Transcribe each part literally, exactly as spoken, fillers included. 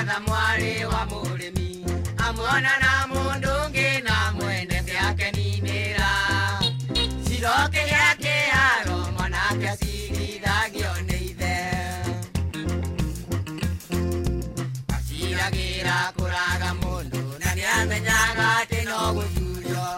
Martha mwari wa murimi amwona na mundungi na mwende yake ninira siroke yake aro mwanake sigithagio ni ithe asiragira kuraga mundu na niamenyaga ati no gucurio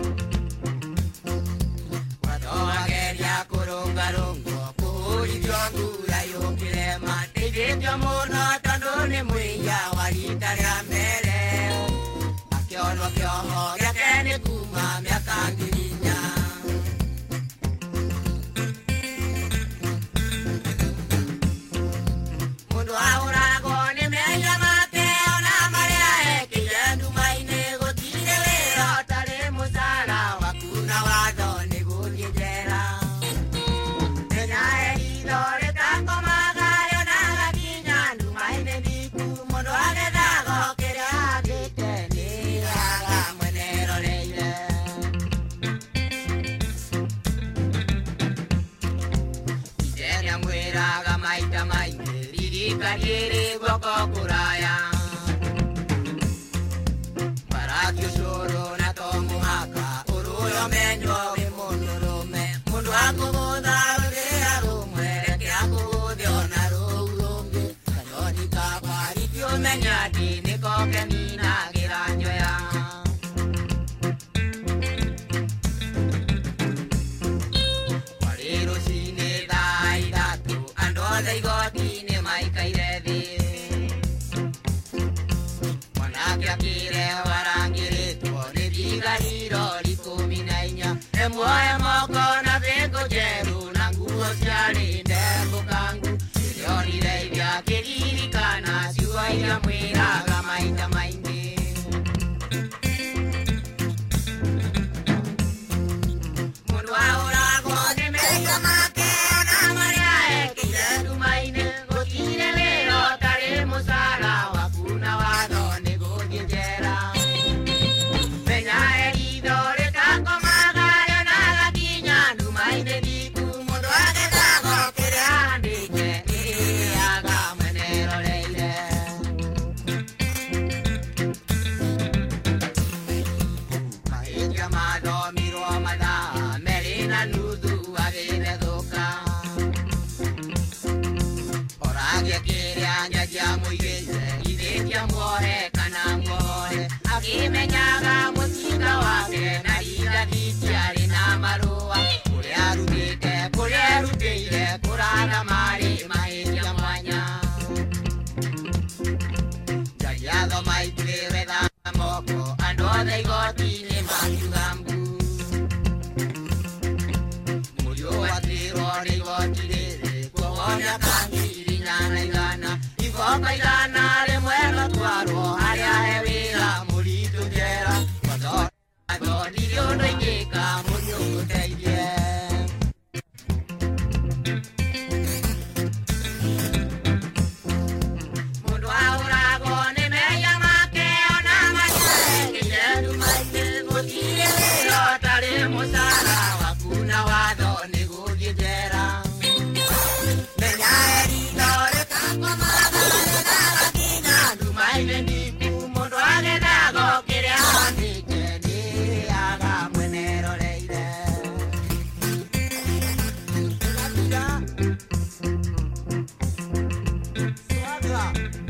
wathoageria kurungarungwo kuhurithio ngura yukirema teithĩtio mũno tondũ nĩ mwĩia wa rita rĩa mbere akĩonwo kĩoho gĩake nĩ kuma mĩaka ngiri inya mũndũ ahũragwo nĩ mehia make ona marĩa ekĩire nduma-inĩ gũtirĩ wĩra ũtarĩ mũcara wa kuna watho nĩ gũthiĩ njera menya eritho rĩtakomaga rĩonaga kinya nduma-inĩ ndiku mũndũ agethagwo kĩrĩa agĩte nĩaga mwene roreire ithe nĩamwĩraga maita maingĩ ririkania ĩrĩ guoko kũraya mbaraki ũcũrũ na to mũhaka ũrũyo menywo wĩ mũndũrũme mũndũ akũgũtha rũrĩra rũmwe reke akũgũthe ona rũu rũngĩ kanyoni kabariki ũmenye atĩ nĩko keninagĩra njoya kwarĩ rũcinĩ thaa ithatũ andũ othe igoti-inĩ maikaire thĩ mwanake akĩrehwo arangĩrĩtwo nĩ thigari ikũmi na inya ĩmuoe moko na bĩngũ njerũ na nguo ciarĩ ndembũkangu rĩonire iria akĩririkana ciugo iria mwĩraga maita maingĩ mũndũ ahũragwo nĩ mehia make ona marĩa ekĩire nduma-inĩ gũtirĩ wĩra ũtarĩ mũcara wa kuna watho nĩ gũthiĩ njera menya eritho rĩtakomaga rĩonaga kinya nduma-inĩ ndiku mũndũ agethagwo kĩrĩa andĩke nĩaga mwene roreire mahĩtia mathomirwo mathaa merĩ na nuthu agĩthethũka oragia kĩrĩa njanjia mũigĩte ithĩtia muohe kana muohe akĩmenyaga mũcinga wake na irathi ciarĩ na marũa kũrĩa arutĩte kũrĩa erutĩire kũratha marĩ mahĩtia mwanya njanjia thoma ithuĩ wetha moko andũ othe igoti-inĩ makiuga mbu mũriũ watwĩrwo nĩ igoti rĩrĩ kuohwo mĩaka ngiri inya na igana igoka igana rĩmwe gatwarwo harĩa he wĩra mũritũ njera wathondire ũndũ ingĩka mũriũ gũteithie mũndũ ahũragwo nĩ mehia make ona marĩa ekĩire nduma-inĩ gũtirĩ wĩra ũtarĩ mũcara wa kuna watho nĩ gũthiĩ njera menya eritho rĩtakomaga rĩonaga kinya nduma-inĩ ndiku mũndũ agethagwo kĩrĩa andĩke nĩaga mwene roreire Swaga